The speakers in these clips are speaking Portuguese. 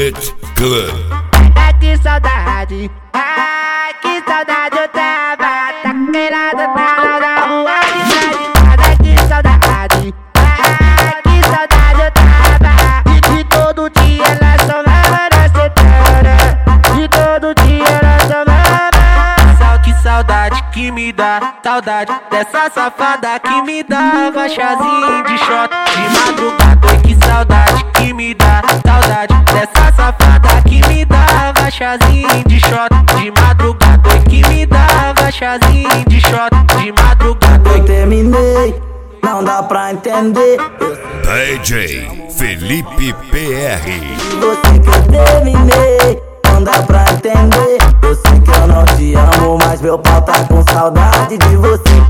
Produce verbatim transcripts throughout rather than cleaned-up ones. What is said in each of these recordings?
Trumpet Club. Ai, que saudade, ai, que saudade eu tava. Tá queirado, tá na rua de ai, que saudade, ai, que saudade eu tava. E todo dia ela somava na setana. E todo dia ela somava. Sal, que saudade que me dá, saudade dessa safada que me dava chazinho de shot de madrugada. Oi, que saudade que me dá, saudade dessa safada que me dava chazinho de shot de madrugada. Oi, que me dava chazinho de shot de madrugada. Eu terminei, não dá pra entender. D J Felipe P R. Você que eu terminei, não dá pra entender. Eu sei que eu não te amo, mas meu pau tá com saudade de você.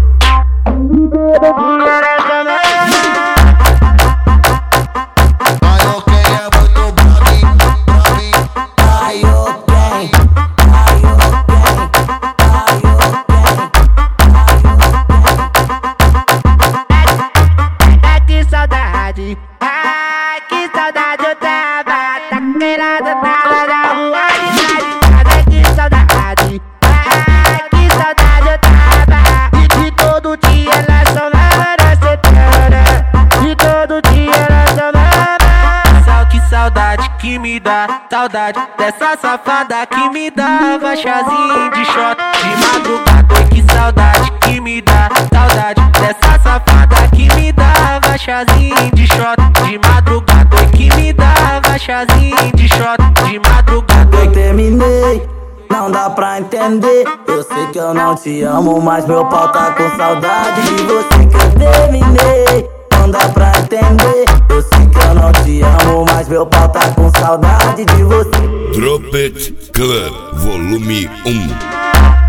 Ai, que saudade eu tava. Tá queirado, tava na rua de ai, que saudade, ai, que saudade eu tava. E, e todo dia ela somava na setana. E todo dia ela somava. Sal, que saudade que me dá, saudade dessa safada que me dava chazinho de shot de madrugada. Oi, que saudade que me dá, saudade dessa safada que me dava chazinho de shot de madrugada. Oi, que me dava chazinho de shot de madrugada. Eu terminei, não dá pra entender. Eu sei que eu não te amo, mas meu pau tá com saudade de você. Que eu terminei, não dá pra entender. Eu sei que eu não te amo, mas meu pau tá com saudade de você. Trumpet Club Volume um.